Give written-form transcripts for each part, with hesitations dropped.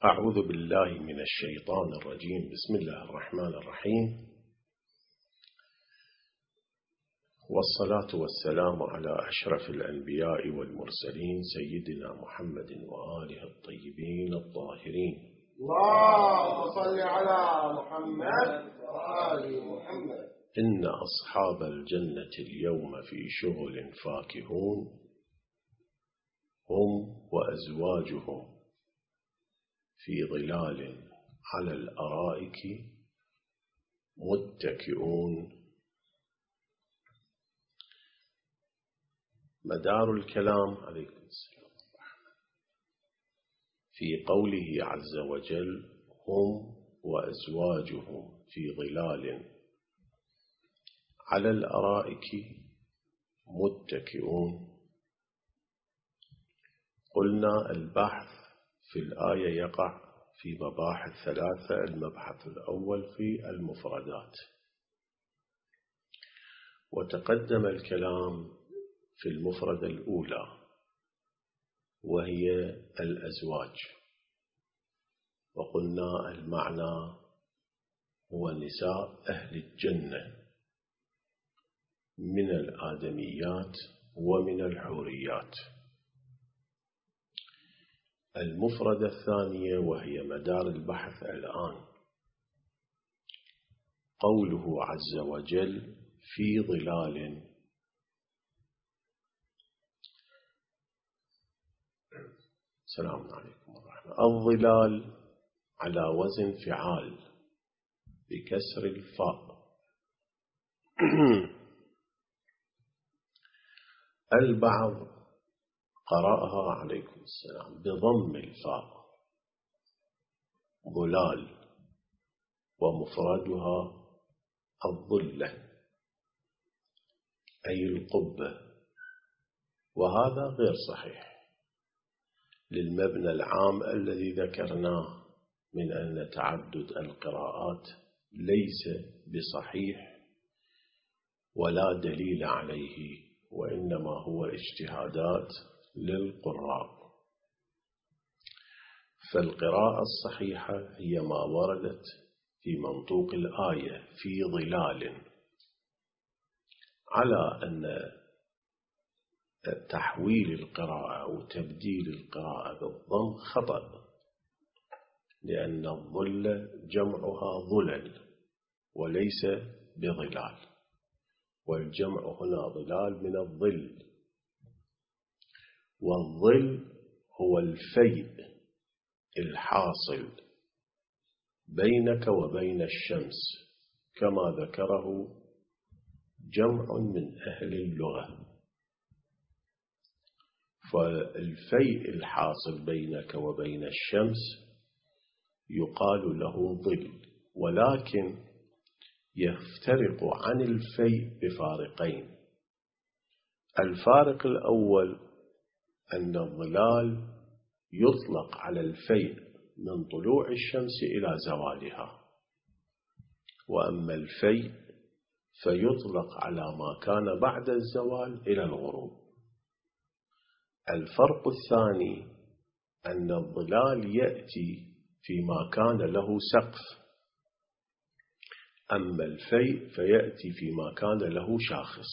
أعوذ بالله من الشيطان الرجيم. بسم الله الرحمن الرحيم، والصلاة والسلام على أشرف الأنبياء والمرسلين سيدنا محمد وآله الطيبين الطاهرين. اللهم صل على محمد وآل محمد. إن أصحاب الجنة اليوم في شغل فاكهون، هم وأزواجهم في ظلال على الأرائك متكئون. مدار الكلام عليكم السلام في قوله عز وجل هم وأزواجهم في ظلال على الأرائك متكئون. قلنا البحث في الآية يقع في مباحث ثلاثة. المبحث الأول في المفردات، وتقدم الكلام في المفردة الأولى وهي الأزواج، وقلنا المعنى هو نساء أهل الجنة من الآدميات ومن الحوريات. المفردة الثانية وهي مدار البحث الآن، قوله عز وجل في ظلال. السلام عليكم ورحمة الله. الظلال على وزن فعال بكسر الفاء. البعض قرأها عليكم السلام بضم الفاء ظلال، ومفردها الظلة أي القبة، وهذا غير صحيح للمبنى العام الذي ذكرناه من أن تعدد القراءات ليس بصحيح ولا دليل عليه، وإنما هو اجتهادات للقراء. فالقراءة الصحيحة هي ما وردت في منطوق الآية في ظلال، على أن تحويل القراءة أو تبديل القراءة بالضم خطأ، لأن الظل جمعها ظلل وليس بظلال، والجمع هنا ظلال من الظل، والظل هو الفيء الحاصل بينك وبين الشمس كما ذكره جمع من أهل اللغة. فالفيء الحاصل بينك وبين الشمس يقال له ظل، ولكن يفترق عن الفيء بفارقين. الفارق الأول أن الظلال يطلق على الفيء من طلوع الشمس إلى زوالها، وأما الفيء فيطلق على ما كان بعد الزوال إلى الغروب. الفرق الثاني أن الظلال يأتي فيما كان له سقف، أما الفيء فيأتي فيما كان له شاخص.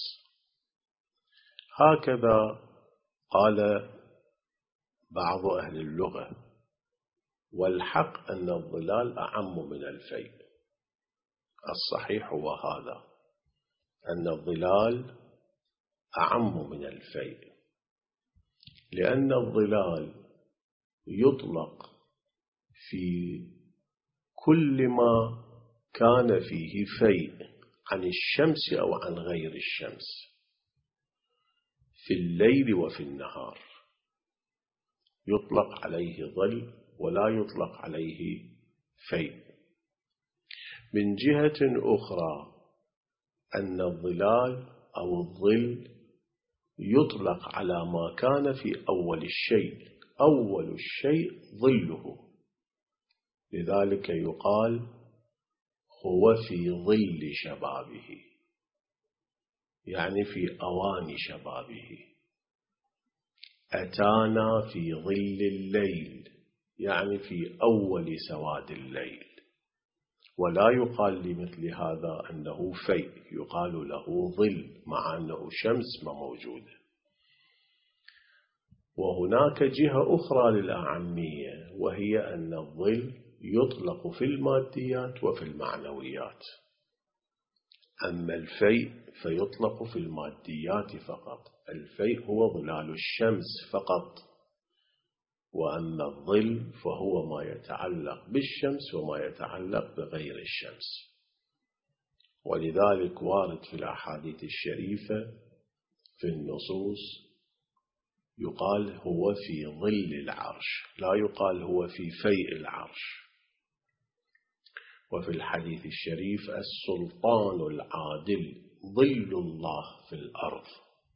هكذا قال بعض أهل اللغة، والحق أن الظلال أعم من الفيء. الصحيح هو هذا، أن الظلال أعم من الفيء، لأن الظلال يطلق في كل ما كان فيه فيء عن الشمس أو عن غير الشمس في الليل وفي النهار، يطلق عليه ظل ولا يطلق عليه فيء. من جهة أخرى أن الظلال أو الظل يطلق على ما كان في أول الشيء، أول الشيء ظله، لذلك يقال هو في ظل شبابه، يعني في أوان شبابه. أتانا في ظل الليل يعني في أول سواد الليل، ولا يقال لمثل هذا أنه فيء، يقال له ظل مع أنه شمس ما موجودة. وهناك جهة أخرى للأعمية، وهي أن الظل يطلق في الماديات وفي المعنويات، أما الفيء فيطلق في الماديات فقط. الفيء هو ظلال الشمس فقط، وأما الظل فهو ما يتعلق بالشمس وما يتعلق بغير الشمس. ولذلك وارد في الأحاديث الشريفة في النصوص يقال هو في ظل العرش، لا يقال هو في فيء العرش. وفي الحديث الشريف السلطان العادل ظل الله في الأرض.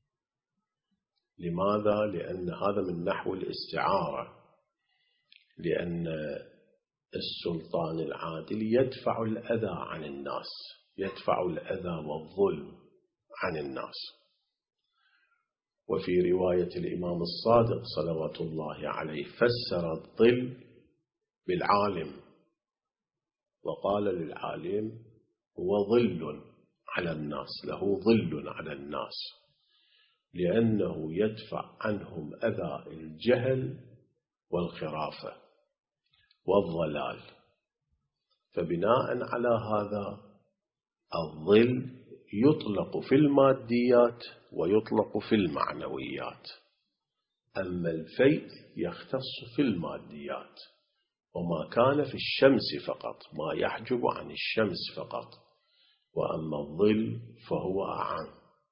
لماذا؟ لأن هذا من نحو الاستعارة، لأن السلطان العادل يدفع الأذى عن الناس، يدفع الأذى والظلم عن الناس. وفي رواية الإمام الصادق صلوات الله عليه فسر الظل بالعالم، وقال للعالم هو ظل على الناس، له ظل على الناس، لأنه يدفع عنهم أذى الجهل والخرافة والضلال. فبناء على هذا الظل يطلق في الماديات ويطلق في المعنويات، أما الفيء يختص في الماديات، وما كان في الشمس فقط، ما يحجب عن الشمس فقط، وأما الظل فهو أعم.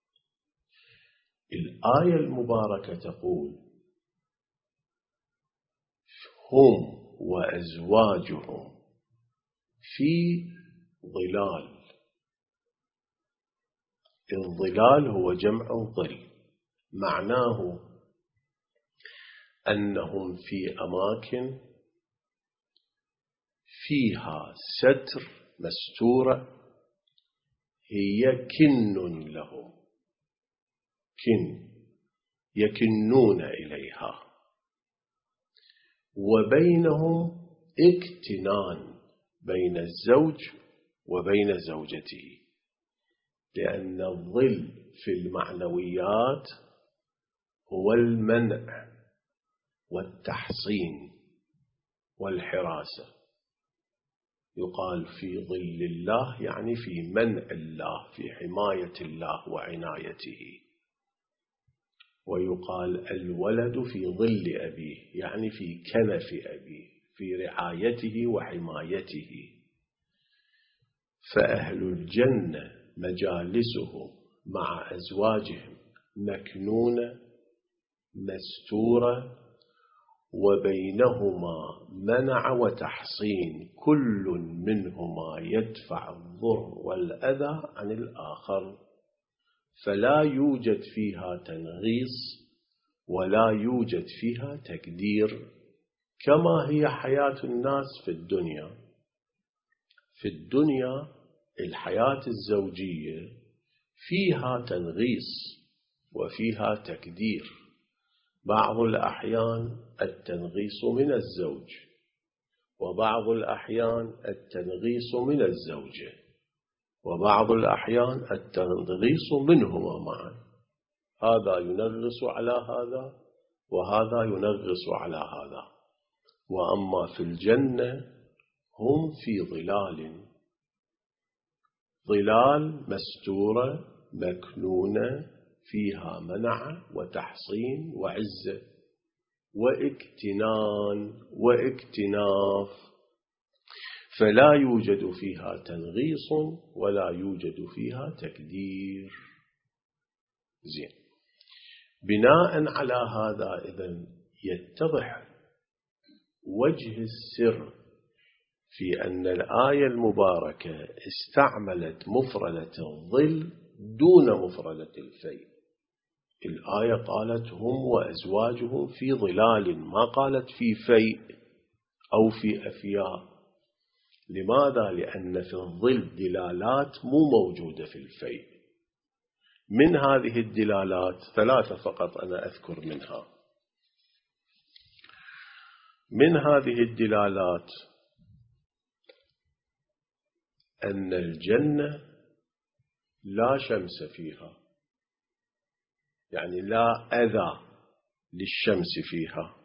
الآية المباركة تقول هم وأزواجهم في ظلال. الظلال هو جمع ظل، معناه أنهم في أماكن فيها ستر مستورة، هي كن لهم، كن يكنون إليها، وبينهم اكتنان بين الزوج وبين زوجته، لأن الظل في المعنويات هو المنع والتحصين والحراسة. يقال في ظل الله يعني في منع الله، في حماية الله وعنايته. ويقال الولد في ظل أبيه، يعني في كنف أبيه، في رعايته وحمايته. فأهل الجنة مجالسهم مع أزواجهم مكنونة مستورة، وبينهما منع وتحصين، كل منهما يدفع الضر والأذى عن الآخر، فلا يوجد فيها تنغيص ولا يوجد فيها تكدير، كما هي حياة الناس في الدنيا. في الدنيا الحياة الزوجية فيها تنغيص وفيها تكدير، بعض الأحيان التنغيص من الزوج، وبعض الأحيان التنغيص من الزوجة، وبعض الأحيان التنغيص منهما معا، هذا ينغص على هذا وهذا ينغص على هذا. وأما في الجنة هم في ظلال مستورة مكنونة، فيها منع وتحصين وعزة واكتنان واكتناف، فلا يوجد فيها تنغيص ولا يوجد فيها تكدير. زين، بناء على هذا إذن يتضح وجه السر في أن الآية المباركة استعملت مفردة الظل دون مفردة الفيء. الآية قالت هم وأزواجهم في ظلال، ما قالت في فيء أو في أفياء. لماذا؟ لأن في الظل دلالات مو موجودة في الفيء. من هذه الدلالات 3 فقط أنا أذكر منها. من هذه الدلالات أن الجنة لا شمس فيها، يعني لا أذى للشمس فيها،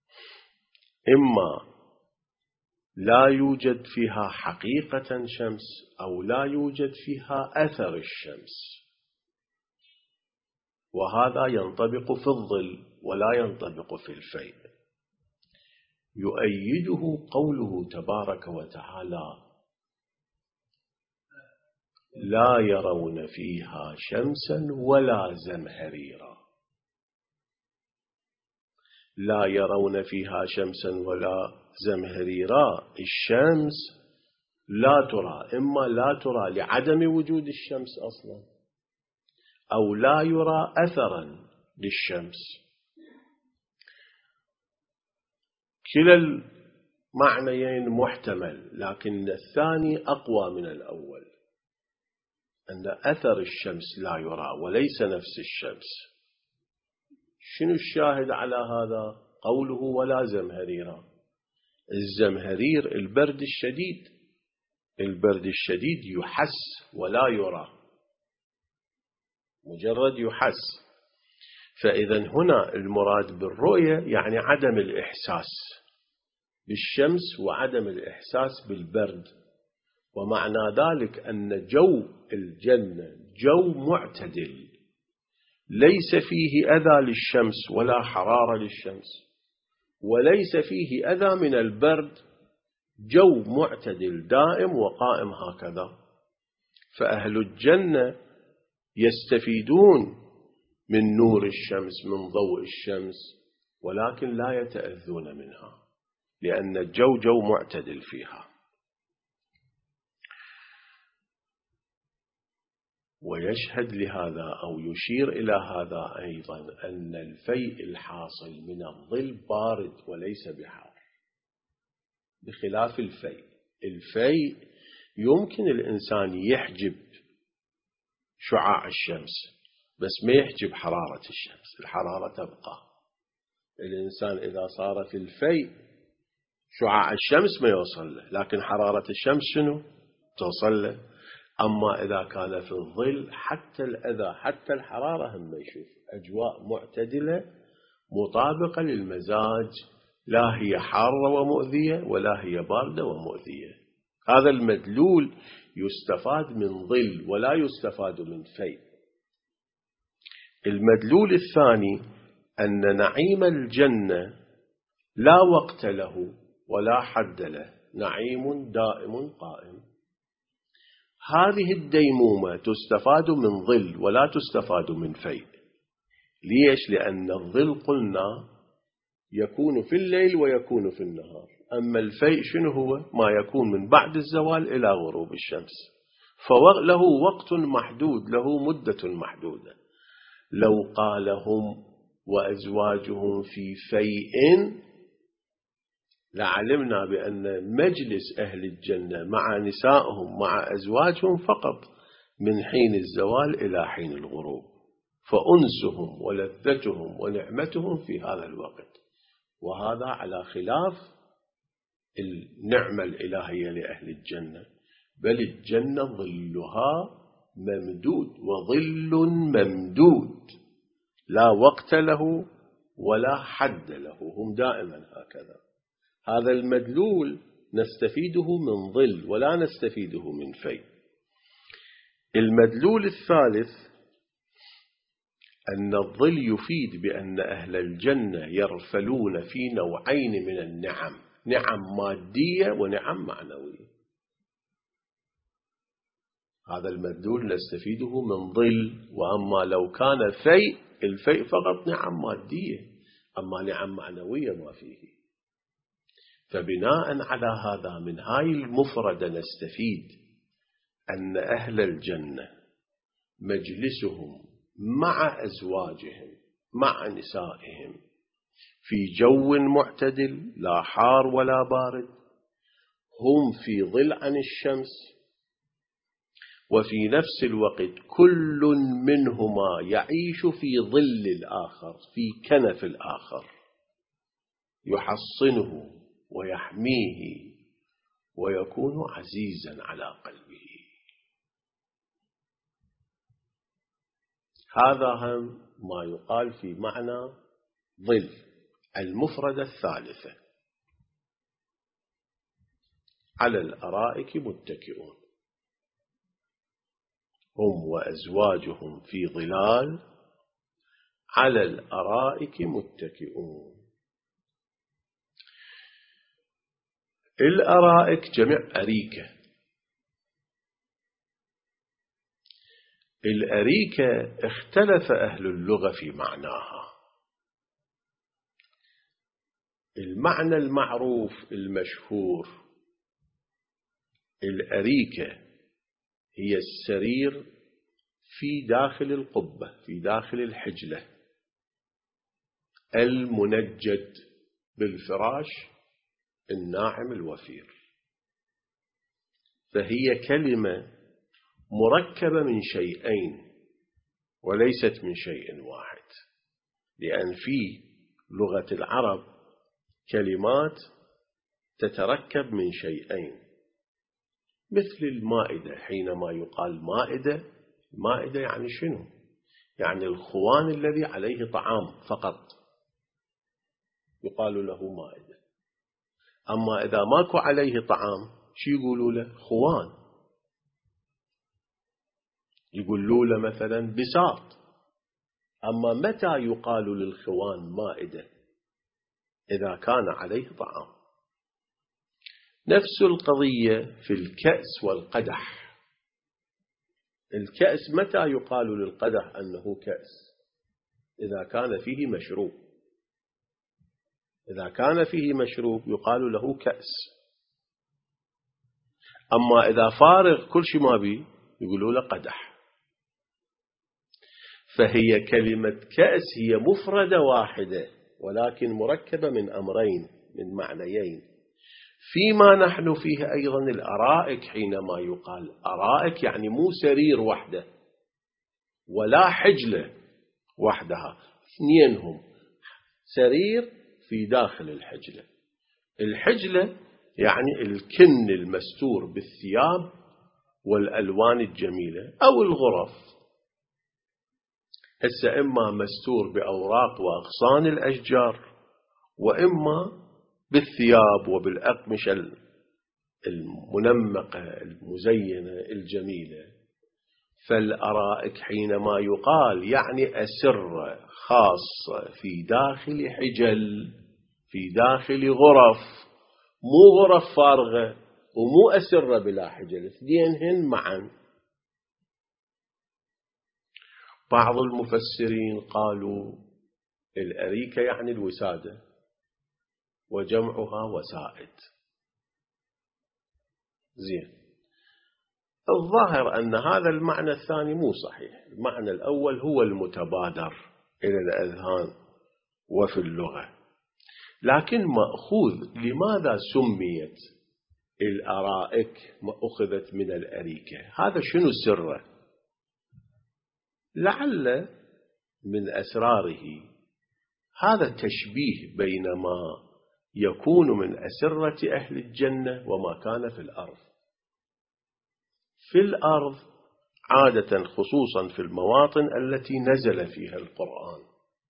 إما لا يوجد فيها حقيقة شمس أو لا يوجد فيها أثر الشمس، وهذا ينطبق في الظل ولا ينطبق في الفيء. يؤيده قوله تبارك وتعالى: لا يرون فيها شمسا ولا زمهريرا. لا يرون فيها شمسا ولا زمهريرا، الشمس لا ترى، إما لا ترى لعدم وجود الشمس أصلا، أو لا يرى أثرا للشمس. كلا المعنيين محتمل، لكن الثاني أقوى من الأول، أن أثر الشمس لا يرى وليس نفس الشمس. شنو الشاهد على هذا؟ قوله ولا زمهريرا. الزمهرير البرد الشديد، البرد الشديد يحس ولا يرى، مجرد يحس. فإذا هنا المراد بالرؤية يعني عدم الإحساس بالشمس وعدم الإحساس بالبرد. ومعنى ذلك أن جو الجنة جو معتدل، ليس فيه أذى للشمس ولا حرارة للشمس، وليس فيه أذى من البرد، جو معتدل دائم وقائم هكذا. فأهل الجنة يستفيدون من نور الشمس، من ضوء الشمس، ولكن لا يتأذون منها، لأن الجو جو معتدل فيها. ويشهد لهذا أو يشير إلى هذا أيضا أن الفيء الحاصل من الظل بارد وليس بحار، بخلاف الفيء. الفيء يمكن الإنسان يحجب شعاع الشمس بس ما يحجب حرارة الشمس، الحرارة تبقى. الإنسان إذا صار في الفيء شعاع الشمس ما يوصل له، لكن حرارة الشمس شنو توصل له. أما إذا كان في الظل حتى الأذى حتى الحرارة هم يشوف أجواء معتدلة مطابقة للمزاج، لا هي حارة ومؤذية ولا هي باردة ومؤذية. هذا المدلول يستفاد من ظل ولا يستفاد من فيء. المدلول الثاني أن نعيم الجنة لا وقت له ولا حد له، نعيم دائم قائم. هذه الديمومة تستفاد من ظل ولا تستفاد من فيء. ليش؟ لأن الظل قلنا يكون في الليل ويكون في النهار، أما الفيء شنو هو؟ ما يكون من بعد الزوال إلى غروب الشمس، فله وقت محدود، له مدة محدودة. لو قال هم وأزواجهم في فيء لعلمنا بأن مجلس أهل الجنة مع نسائهم مع أزواجهم فقط من حين الزوال إلى حين الغروب، فأنسهم ولذتهم ونعمتهم في هذا الوقت. وهذا على خلاف النعمة الإلهية لأهل الجنة، بل الجنة ظلها ممدود، وظل ممدود لا وقت له ولا حد له، هم دائما هكذا. هذا المدلول نستفيده من ظل ولا نستفيده من فيء. المدلول الثالث أن الظل يفيد بأن أهل الجنة يرفلون في نوعين من النعم، نعم مادية ونعم معنوية. هذا المدلول نستفيده من ظل. وأما لو كان فيء، الفيء فقط نعم مادية، أما نعم معنوية ما فيه. فبناء على هذا من هاي المفردة نستفيد أن أهل الجنة مجلسهم مع أزواجهم مع نسائهم في جو معتدل لا حار ولا بارد، هم في ظل عن الشمس، وفي نفس الوقت كل منهما يعيش في ظل الآخر، في كنف الآخر. يحصنه ويحميه ويكون عزيزا على قلبه. هذا هم ما يقال في معنى ظل. المفردة الثالثة: على الأرائك متكئون هم وأزواجهم في ظلال على الأرائك متكئون. الأرائك جمع أريكة. الأريكة اختلف أهل اللغة في معناها. المعنى المعروف المشهور: الأريكة هي السرير في داخل القبة، في داخل الحجلة، المنجد بالفراش الناعم الوفير. فهي كلمة مركبة من شيئين وليست من شيء واحد، لأن في لغة العرب كلمات تتركب من شيئين، مثل المائدة. حينما يقال مائدة، المائدة يعني شنو؟ يعني الخوان الذي عليه طعام فقط يقال له مائدة. أما إذا ماكو عليه طعام شو يقولوا له؟ خوان. يقولوا له مثلا بساط. أما متى يقال للخوان مائدة؟ إذا كان عليه طعام. نفس القضية في الكأس والقدح. الكأس متى يقال للقدح أنه كأس؟ إذا كان فيه مشروب. إذا كان فيه مشروب يقال له كأس. أما إذا فارغ كل شيء ما بيه يقولوا له قدح. فهي كلمة كأس هي مفردة واحدة ولكن مركبة من أمرين، من معنيين. فيما نحن فيه أيضا الأرائك، حينما يقال أرائك يعني مو سرير وحده ولا حجلة وحدها، اثنينهم، سرير في داخل الحجلة. الحجلة يعني الكن المستور بالثياب والألوان الجميلة، أو الغرف، هسه إما مستور بأوراق وأغصان الأشجار وإما بالثياب وبالأقمشة المنمقة المزينة الجميلة. فالأرائك حينما يقال يعني أسرة خاصة في داخل حجل، في داخل غرف، مو غرف فارغة ومو أسرة بلا حجل، اثنينهن معا. بعض المفسرين قالوا الأريكة يعني الوسادة وجمعها وسائد. زين، الظاهر أن هذا المعنى الثاني مو صحيح. المعنى الأول هو المتبادر إلى الأذهان وفي اللغة، لكن مأخوذ. لماذا سميت الأرائك أخذت من الأريكة؟ هذا شنو سره؟ لعل من أسراره هذا التشبيه بين ما يكون من أسرة أهل الجنة وما كان في الأرض. في الأرض عادة، خصوصا في المواطن التي نزل فيها القرآن،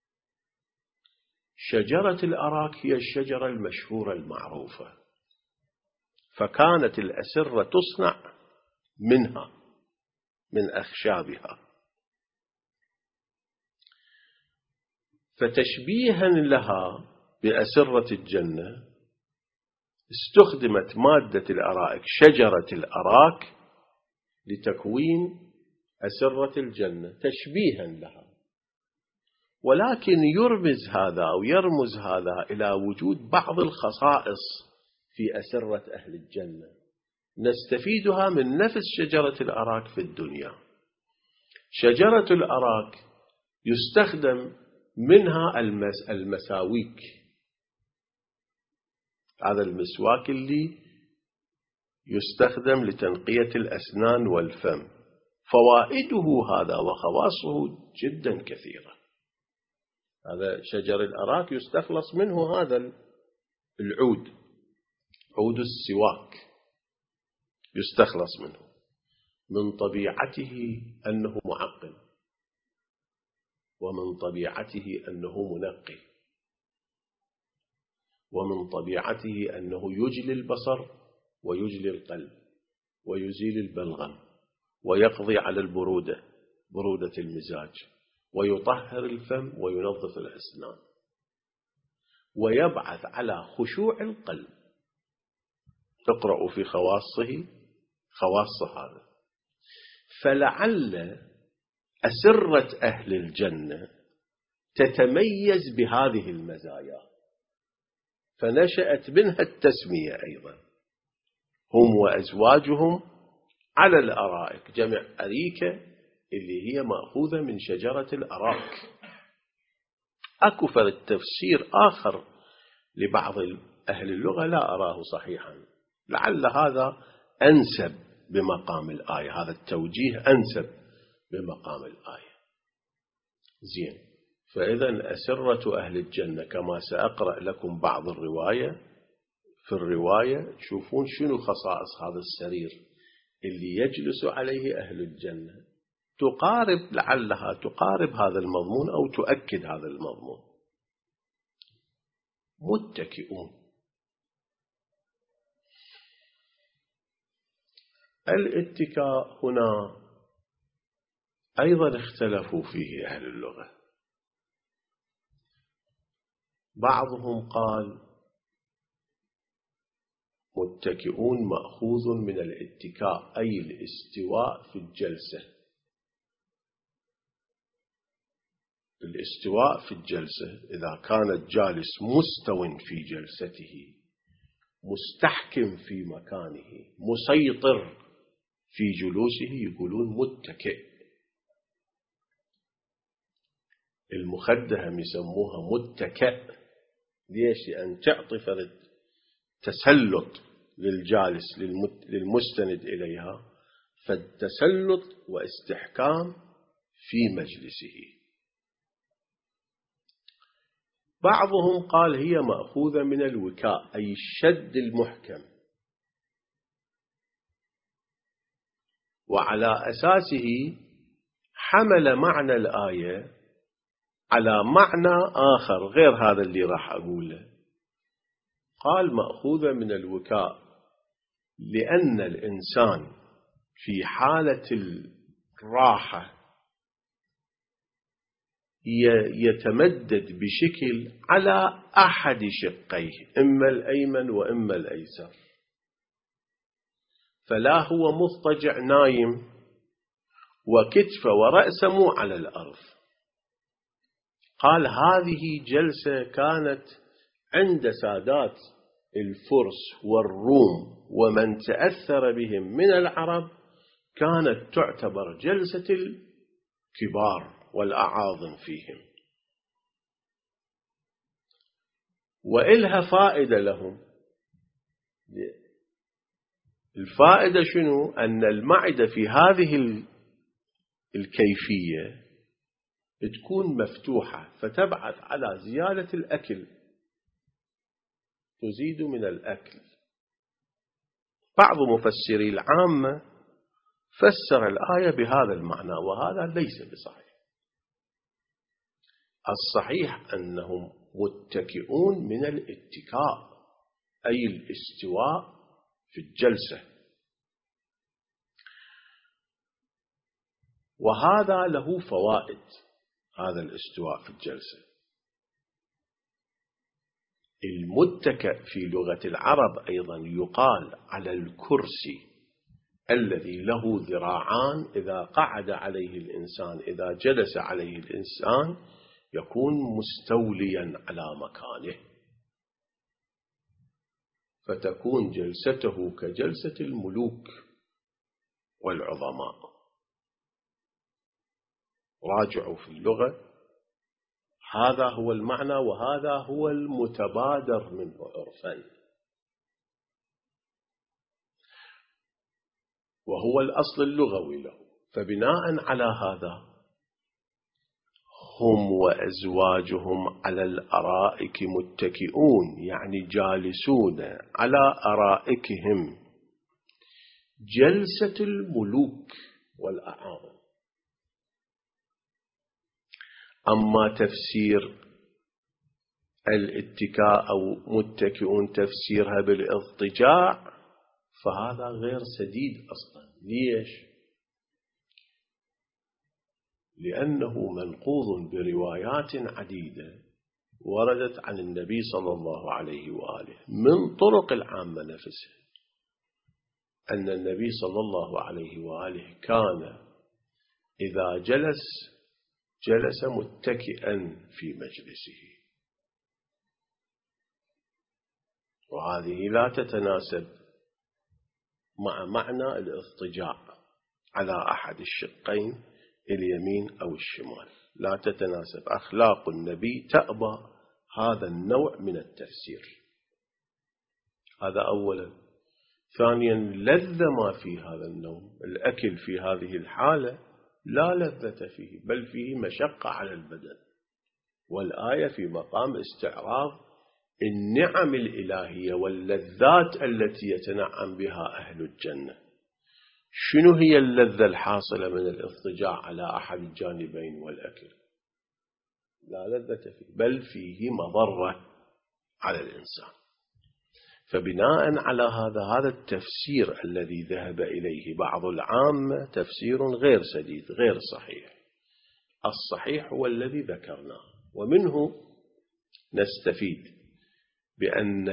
شجرة الأراك هي الشجرة المشهورة المعروفة، فكانت الأسرة تصنع منها، من أخشابها. فتشبيها لها بأسرة الجنة استخدمت مادة الأرائك، شجرة الأراك، لتكوين أسرة الجنة تشبيها لها. ولكن يرمز هذا أو يرمز هذا إلى وجود بعض الخصائص في أسرة أهل الجنة نستفيدها من نفس شجرة الأراك في الدنيا. شجرة الأراك يستخدم منها المساويك، هذا المسواك اللي يستخدم لتنقية الأسنان والفم. فوائده هذا وخواصه جدا كثيرة. هذا شجر الأراك يستخلص منه هذا العود، عود السواك يستخلص منه، من طبيعته أنه معقم، ومن طبيعته أنه منقي، ومن طبيعته أنه يجلي البصر ويجلي القلب ويزيل البلغم ويقضي على البرودة، برودة المزاج، ويطهر الفم وينظف الأسنان، ويبعث على خشوع القلب. تقرأ في خواصه خواص هذا. فلعل أسرة أهل الجنة تتميز بهذه المزايا، فنشأت منها التسمية أيضا. هم وأزواجهم على الأرائك، جمع أريكة اللي هي مأخوذة من شجرة الأراك. أكو فرد تفسير آخر لبعض أهل اللغة لا أراه صحيحا، لعل هذا أنسب بمقام الآية، هذا التوجيه أنسب بمقام الآية. زين، فإذا أسرة أهل الجنة كما سأقرأ لكم بعض الرواية، في الرواية تشوفون شنو خصائص هذا السرير اللي يجلس عليه أهل الجنة، تقارب، لعلها تقارب هذا المضمون أو تؤكد هذا المضمون. متكئون. الاتكاء هنا أيضا اختلفوا فيه أهل اللغة. بعضهم قال متكئون مأخوذ من الاتكاء، أي الاستواء في الجلسة. الاستواء في الجلسة إذا كان الجالس مستو في جلسته، مستحكم في مكانه، مسيطر في جلوسه، يقولون متكئ. المخدهم يسموها متكئ. ليش؟ لأن تعطي فرد تسلط للجالس للمستند إليها، فالتسلط واستحكام في مجلسه. بعضهم قال هي مأخوذة من الوكاء، أي الشد المحكم، وعلى أساسه حمل معنى الآية على معنى آخر غير هذا اللي راح أقوله. قال مأخوذة من الوكاء لأن الإنسان في حالة الراحة يتمدد بشكل على أحد شقيه، إما الأيمن وإما الأيسر، فلا هو مضطجع نايم وكتفه ورأسه مو على الأرض. قال هذه جلسة كانت عند سادات الفرس والروم ومن تأثر بهم من العرب، كانت تعتبر جلسة الكبار والأعاظم فيهم، وإلها فائدة لهم. الفائدة شنو؟ أن المعدة في هذه الكيفية تكون مفتوحة، فتبعث على زيادة الأكل، تزيد من الأكل. بعض مفسري العامة فسر الآية بهذا المعنى، وهذا ليس بصحيح. الصحيح أنهم متكئون من الاتكاء، أي الاستواء في الجلسة، وهذا له فوائد. هذا الاستواء في الجلسة، المتكئ في لغة العرب أيضا يقال على الكرسي الذي له ذراعان، إذا قعد عليه الإنسان، إذا جلس عليه الإنسان يكون مستوليا على مكانه، فتكون جلسته كجلسة الملوك والعظماء. راجعوا في اللغة، هذا هو المعنى، وهذا هو المتبادر منه عرفا، وهو الأصل اللغوي له. فبناء على هذا هم وأزواجهم على الأرائك متكئون، يعني جالسون على أرائكهم جلسة الملوك والأعاظم. أما تفسير الاتكاء أو متكئون تفسيرها بالاضطجاع فهذا غير سديد أصلا. ليش؟ لأنه منقوض بروايات عديدة وردت عن النبي صلى الله عليه وآله من طرق العامة نفسها، أن النبي صلى الله عليه وآله كان إذا جلس متكئا في مجلسه، وهذه لا تتناسب مع معنى الاضطجاع على أحد الشقين اليمين أو الشمال، لا تتناسب. أخلاق النبي تأبى هذا النوع من التفسير. هذا أولا. ثانيا، لذة ما في هذا النوم، الأكل في هذه الحالة لا لذة فيه، بل فيه مشقة على البدن، والآية في مقام استعراض النعم الإلهية واللذات التي يتنعم بها أهل الجنة. شنو هي اللذة الحاصلة من الاضطجاع على أحد الجانبين والأكل؟ لا لذة فيه، بل فيه مضرة على الإنسان. فبناء على هذا التفسير الذي ذهب إليه بعض العامة تفسير غير سديد غير صحيح. الصحيح هو الذي ذكرناه، ومنه نستفيد بأن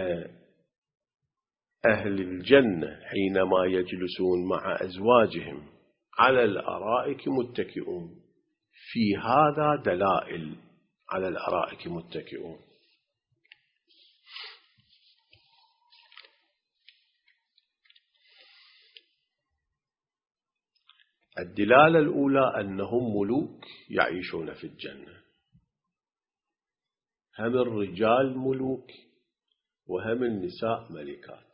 أهل الجنة حينما يجلسون مع أزواجهم على الأرائك متكئون، في هذا دلائل على الأرائك متكئون. الدلالة الأولى أنهم ملوك يعيشون في الجنة، هم الرجال ملوك وهم النساء ملكات،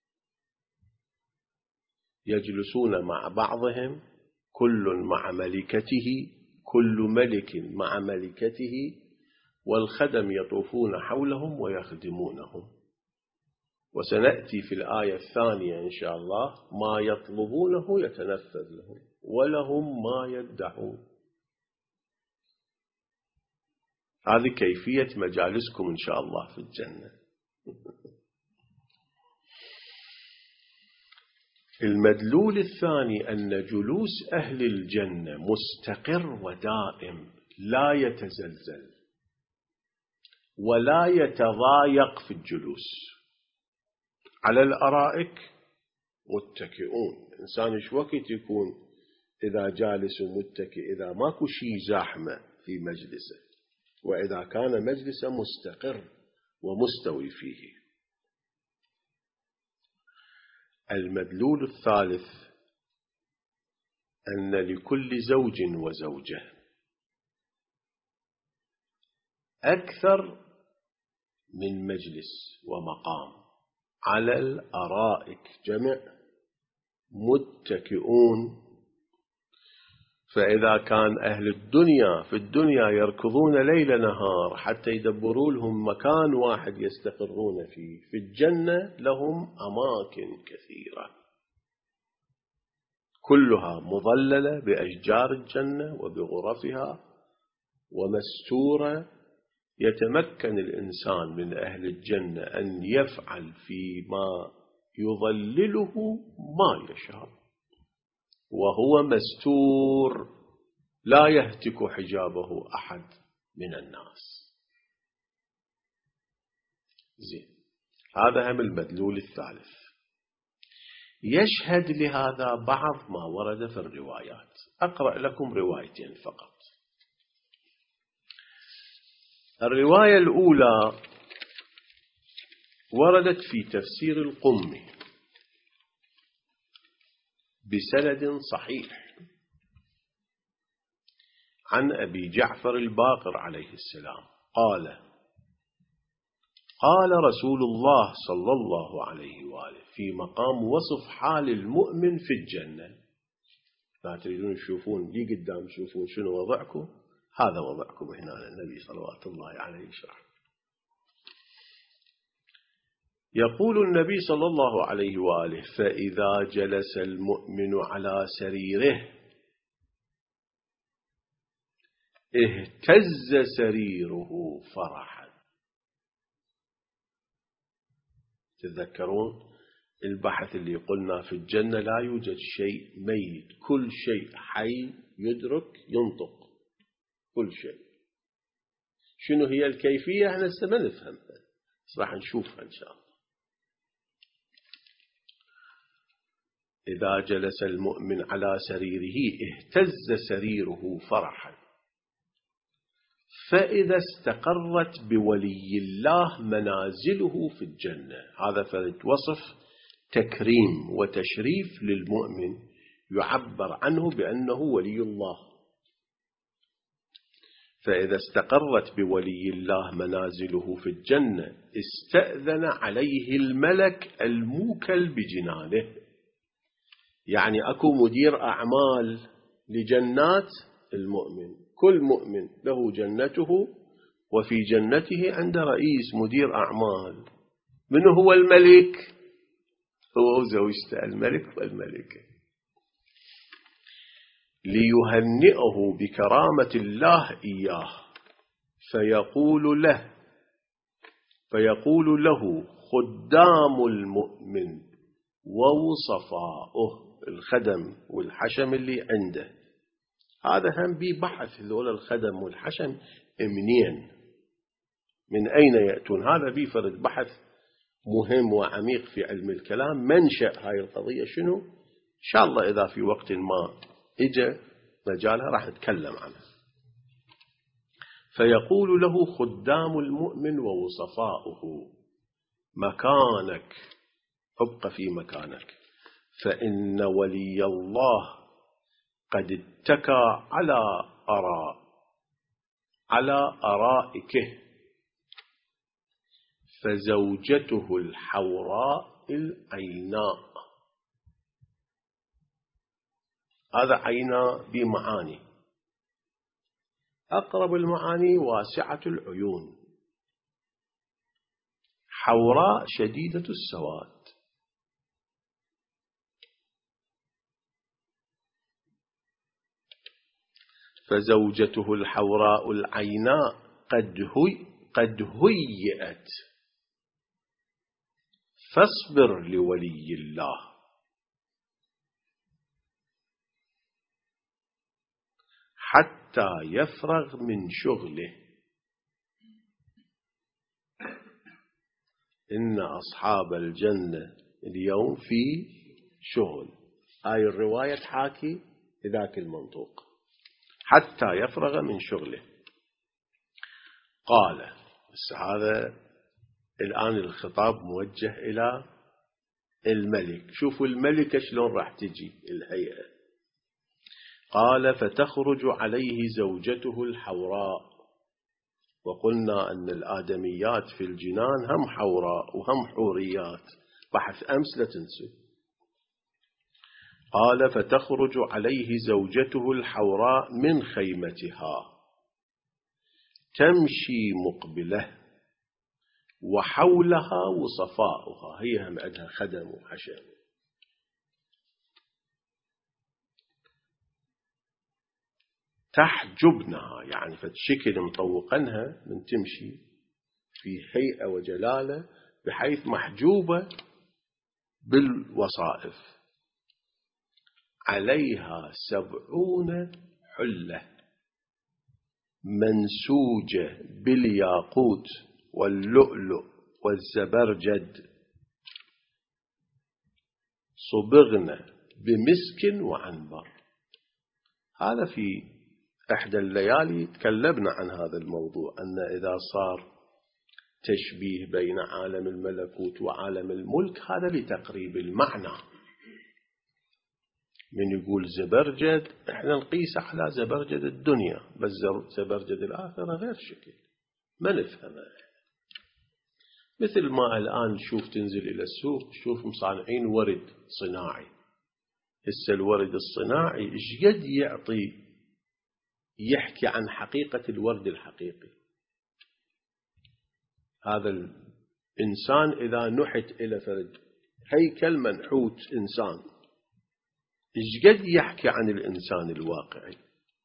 يجلسون مع بعضهم كل مع ملكته، كل ملك مع ملكته، والخدم يطوفون حولهم ويخدمونهم. وسنأتي في الآية الثانية إن شاء الله ما يطلبونه يتنفذ لهم ولهم ما يدعون. هذه كيفية مجالسكم إن شاء الله في الجنة. المدلول الثاني أن جلوس أهل الجنة مستقر ودائم، لا يتزلزل ولا يتضايق في الجلوس. على الأرائك متكئون، إنسان إيش وقت يكون إذا جالس متكئ إذا ماكو شيء زاحمة في مجلسه، وإذا كان مجلسه مستقر ومستوي فيه. المدلول الثالث أن لكل زوج وزوجة أكثر من مجلس ومقام. على الأرائك جمع متكئون. فإذا كان أهل الدنيا في الدنيا يركضون ليل نهار حتى يدبروا لهم مكان واحد يستقرون فيه، في الجنة لهم أماكن كثيرة كلها مظللة بأشجار الجنة وبغرفها ومستورة، يتمكن الإنسان من أهل الجنة أن يفعل فيما يظلله ما يشاء، وهو مستور لا يهتك حجابه أحد من الناس. زين، هذا هم المدلول الثالث. يشهد لهذا بعض ما ورد في الروايات. أقرأ لكم روايتين فقط. الرواية الأولى وردت في تفسير القمي بسند صحيح عن أبي جعفر الباقر عليه السلام قال: قال رسول الله صلى الله عليه وآله في مقام وصف حال المؤمن في الجنة. لا تريدون تشوفون لي قدام تشوفون شنو وضعكم؟ هذا وضعكم هنا. النبي صلوات الله عليه يشرح. يقول النبي صلى الله عليه وآله: فإذا جلس المؤمن على سريره اهتز سريره فرحا. تذكرون البحث اللي قلنا في الجنة لا يوجد شيء ميت، كل شيء حي يدرك ينطق، كل شيء. شنو هي الكيفية احنا لسه ما نفهمها، بس راح نشوفها إن شاء الله. إذا جلس المؤمن على سريره اهتز سريره فرحا، فإذا استقرت بولي الله منازله في الجنة. هذا فرد وصف تكريم وتشريف للمؤمن يعبر عنه بأنه ولي الله. فإذا استقرت بولي الله منازله في الجنة استأذن عليه الملك الموكل بجنانه. يعني أكو مدير أعمال لجنات المؤمن، كل مؤمن له جنته، وفي جنته عند رئيس مدير أعمال. من هو الملك؟ هو زوجته الملك والملكة، ليهنئه بكرامة الله إياه. فيقول له خدام المؤمن ووصفاؤه، الخدم والحشم اللي عنده. هذا هم بي بحث، هذول الخدم والحشم منين، من أين يأتون؟ هذا بي فرد بحث مهم وعميق في علم الكلام. منشأ هاي القضية شنو؟ إن شاء الله إذا في وقت ما إجا مجالها راح نتكلم عنها. فيقول له خدام المؤمن ووصفاؤه: مكانك، ابق في مكانك، فإن ولي الله قد اتكى على أرائكه، فزوجته الحوراء العيناء. هذا عيناء بمعاني، أقرب المعاني واسعة العيون، حوراء شديدة السواد. فزوجته الحوراء العيناء قد هيئت، فاصبر لولي الله حتى يفرغ من شغله. إن أصحاب الجنة اليوم في شغل. هاي الرواية تحاكي لذاك المنطوق، حتى يفرغ من شغله. قال، بس هذا الآن الخطاب موجه إلى الملك. شوفوا الملكة شلون راح تجي الهيئة. قال: فتخرج عليه زوجته الحوراء. وقلنا أن الآدميات في الجنان هم حوراء وهم حوريات، بحث أمس لا تنسوا. قال: فتخرج عليه زوجته الحوراء من خيمتها تمشي مقبلة، وحولها وصفاؤها، هي هم عندها خدم وحشم. تحجبنها، يعني فتشكل مطوقنها من تمشي في هيئة وجلالة بحيث محجوبة بالوصائف. عليها 70 حلة منسوجة بالياقوت واللؤلؤ والزبرجد، صبغن بمسك وعنبر. هذا في إحدى الليالي تكلمنا عن هذا الموضوع، أن إذا صار تشبيه بين عالم الملكوت وعالم الملك هذا لتقريب المعنى. من يقول زبرجد احنا نقيس على زبرجد الدنيا، بس زبرجد الآخرة غير شكل ما نفهمه. مثل ما الآن شوف تنزل إلى السوق شوف مصانعين ورد صناعي. هسه الورد الصناعي إيش قد يعطي يحكي عن حقيقة الورد الحقيقي. هذا الإنسان إذا نحت إلى فرد هيكل منحوت إنسان، إيش قد يحكي عن الإنسان الواقعي؟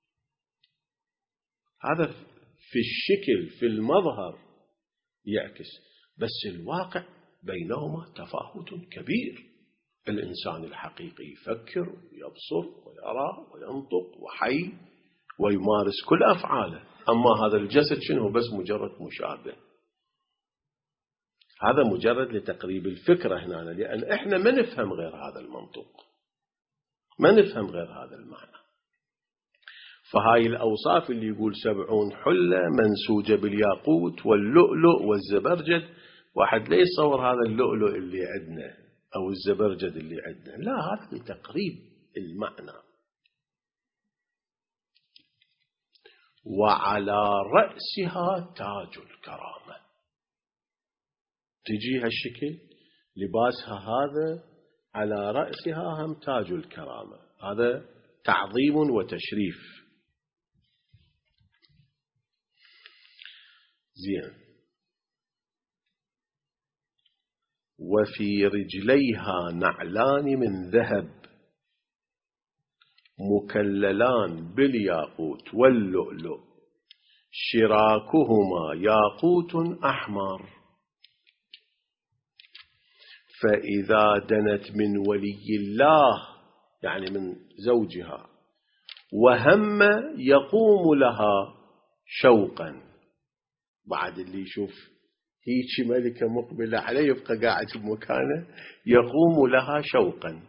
هذا في الشكل في المظهر يعكس، بس الواقع بينهما تفاوت كبير. الإنسان الحقيقي يفكر ويبصر ويرى وينطق وحي ويمارس كل أفعاله، أما هذا الجسد شنو؟ بس مجرد مشابه. هذا مجرد لتقريب الفكرة هنا، لأن إحنا ما نفهم غير هذا المنطق، ما نفهم غير هذا المعنى. فهاي الأوصاف اللي يقول 70 حلة منسوجة بالياقوت واللؤلؤ والزبرجد، واحد لا يتصور هذا اللؤلؤ اللي عندنا أو الزبرجد اللي عندنا، لا، هذا لتقريب المعنى. وعلى رأسها تاج الكرامة، تجي هالشكل لباسها هذا، على رأسها هم تاج الكرامة، هذا تعظيم وتشريف. زين. وفي رجليها نعلان من ذهب مكللان بالياقوت واللؤلؤ شراكهما ياقوت أحمر، فإذا دنت من ولي الله يعني من زوجها وهم يقوم لها شوقا. بعد اللي يشوف هيك ملكة مقبلة عليه يبقى قاعد بمكانه، يقوم لها شوقا.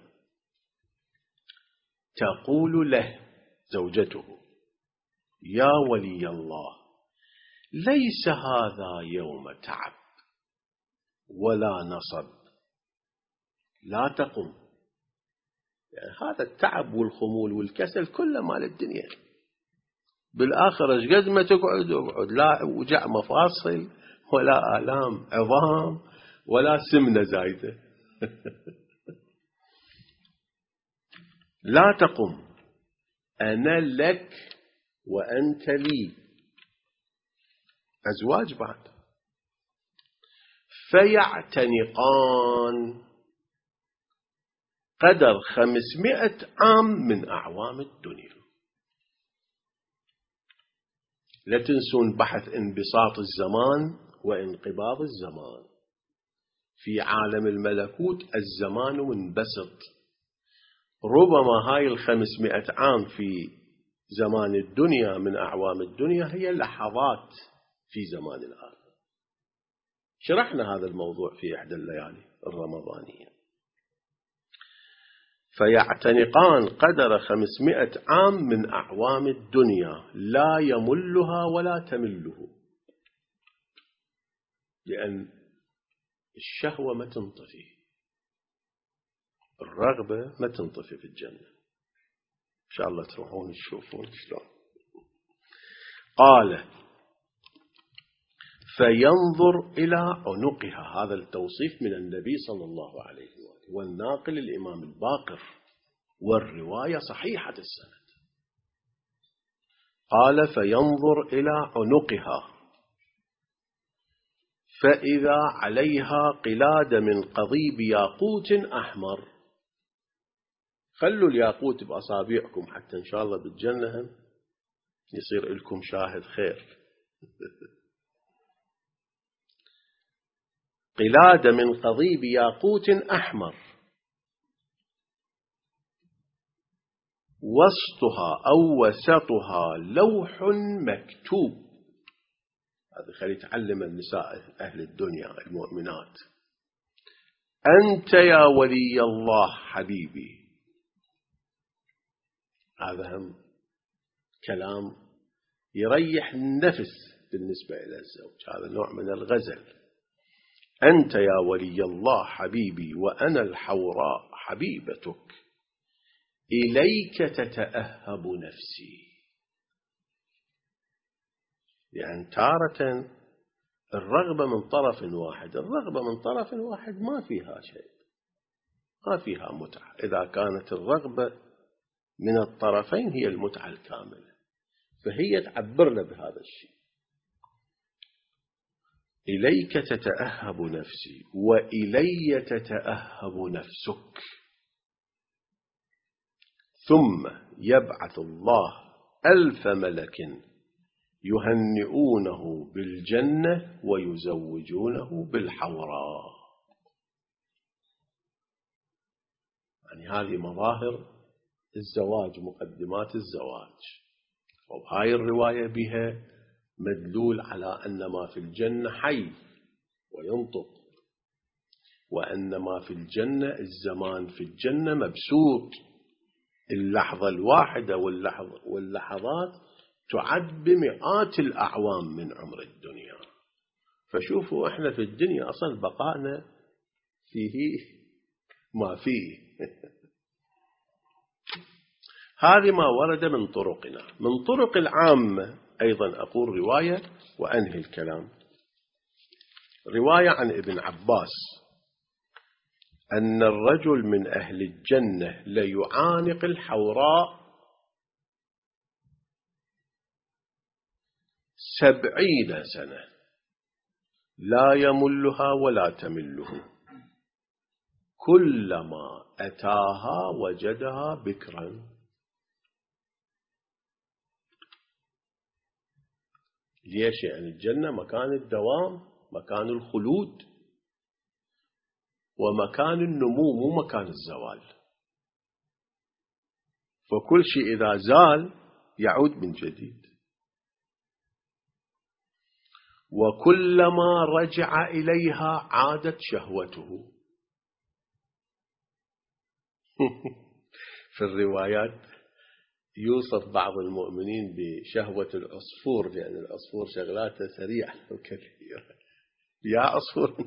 تقول له زوجته: يا ولي الله، ليس هذا يوم تعب ولا نصب، لا تقم. يعني هذا التعب والخمول والكسل كله مال الدنيا، بالآخرة قد ما تقعد اقعد، لا وجع مفاصل ولا آلام عظام ولا سمنة زايدة. لا تقم، أنا لك وأنت لي، أزواج بعد. فيعتنقان قدر 500 عام من أعوام الدنيا. لا تنسون بحث انبساط الزمان وانقباض الزمان. في عالم الملكوت الزمان منبسط، ربما هاي 500 عام في زمان الدنيا من أعوام الدنيا هي لحظات في زمان الآخر. شرحنا هذا الموضوع في إحدى الليالي الرمضانية. فيعتنقان قدر 500 عام من أعوام الدنيا لا يملها ولا تمله، لأن الشهوة ما تنطفي، الرغبة ما تنطفي في الجنة. إن شاء الله تروحون تشوفون شلون. قال: فينظر إلى عنقها. هذا التوصيف من النبي صلى الله عليه وآله، والناقل الإمام الباقر، والرواية صحيحة السند. قال: فينظر إلى عنقها فإذا عليها قلادة من قضيب ياقوت أحمر. خلوا الياقوت بأصابعكم حتى إن شاء الله بالجنة يصير لكم شاهد خير. قلادة من قضيب ياقوت أحمر، وسطها أو وسطها لوح مكتوب. هذا خلي يتعلم النساء أهل الدنيا المؤمنات: أنت يا ولي الله حبيبي. هذا هم كلام يريح النفس بالنسبة إلى الزوج، هذا نوع من الغزل. أنت يا ولي الله حبيبي وأنا الحوراء حبيبتك، إليك تتأهب نفسي. يعني تارة الرغبة من طرف واحد، الرغبة من طرف واحد ما فيها شيء، ما فيها متعة. إذا كانت الرغبة من الطرفين هي المتعة الكاملة. فهي تعبرنا بهذا الشيء. إليك تتأهب نفسي وإلي تتأهب نفسك، ثم يبعث الله 1000 ملك يهنئونه بالجنة ويزوجونه بالحوراء. يعني هذه مظاهر الزواج، مقدمات الزواج. وهاي الرواية بها مدلول على أن ما في الجنة حي وينطق، وأن ما في الجنة الزمان في الجنة مبسوط، اللحظة الواحدة واللحظات تعد بمئات الأعوام من عمر الدنيا. فشوفوا احنا في الدنيا أصلا بقائنا فيه ما فيه. هذه ما ورد من طرقنا. من طرق العامة أيضا أقول رواية وأنهي الكلام. رواية عن ابن عباس أن الرجل من أهل الجنة ليعانق الحوراء 70 سنة لا يملها ولا تمله، كلما أتاها وجدها بكرا. ليش؟ يعني الجنة مكان الدوام، مكان الخلود، ومكان النمو، مو مكان الزوال. فكل شيء إذا زال يعود من جديد. وكلما رجع إليها عادت شهوته. في الروايات يوصف بعض المؤمنين بشهوة العصفور، لأن العصفور شغلاته سريعة وكثيرة. يا عصفور.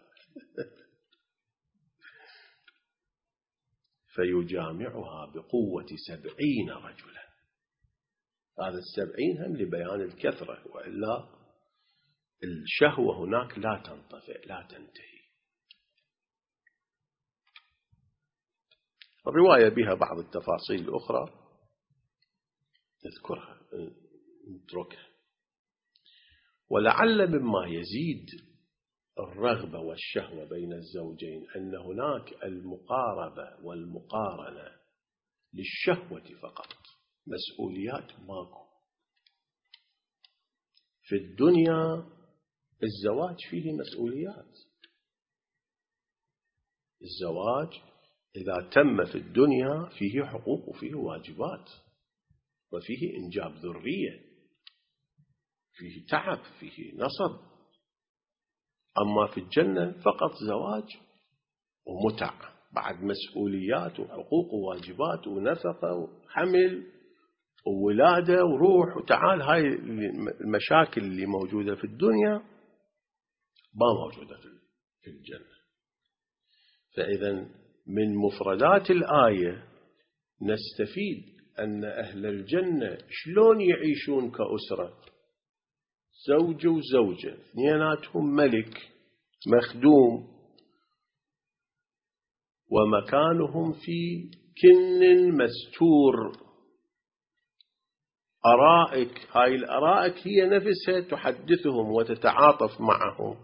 فيجامعها بقوة 70 رجلا. هذا 70 هم لبيان الكثرة، وإلا الشهوة هناك لا تنطفئ لا تنتهي. الرواية بها بعض التفاصيل الأخرى نذكرها نتركها. ولعل مما يزيد الرغبة والشهوة بين الزوجين أن هناك المقاربة والمقارنة للشهوة فقط، مسؤوليات ماكو. في الدنيا الزواج فيه مسؤوليات. الزواج إذا تم في الدنيا فيه حقوق وفيه واجبات، وفيه إنجاب ذرية، فيه تعب، فيه نصب. أما في الجنة فقط زواج ومتع، بعد مسؤوليات وحقوق وواجبات ونفقة وحمل وولادة وروح وتعال. هاي المشاكل اللي موجودة في الدنيا ما موجودة في الجنة. فإذا من مفردات الآية نستفيد أن أهل الجنة شلون يعيشون كأسرة، زوج وزوجة اثنيناتهم ملك مخدوم، ومكانهم في كن مستور، أرائك. هاي الأرائك هي نفسها تحدثهم وتتعاطف معهم،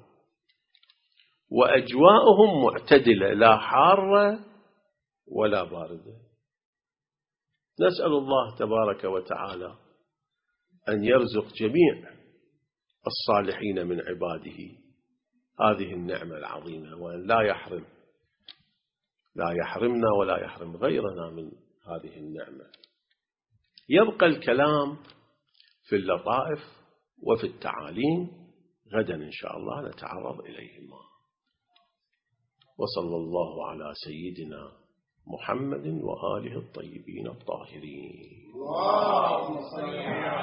وأجواءهم معتدلة لا حارة ولا باردة. نسأل الله تبارك وتعالى أن يرزق جميع الصالحين من عباده هذه النعمة العظيمة، وأن لا يحرمنا ولا يحرم غيرنا من هذه النعمة. يبقى الكلام في اللطائف وفي التعاليم، غدا إن شاء الله نتعرض إليهما. وصلى الله على سيدنا محمد وآله الطيبين الطاهرين. اللهم صل على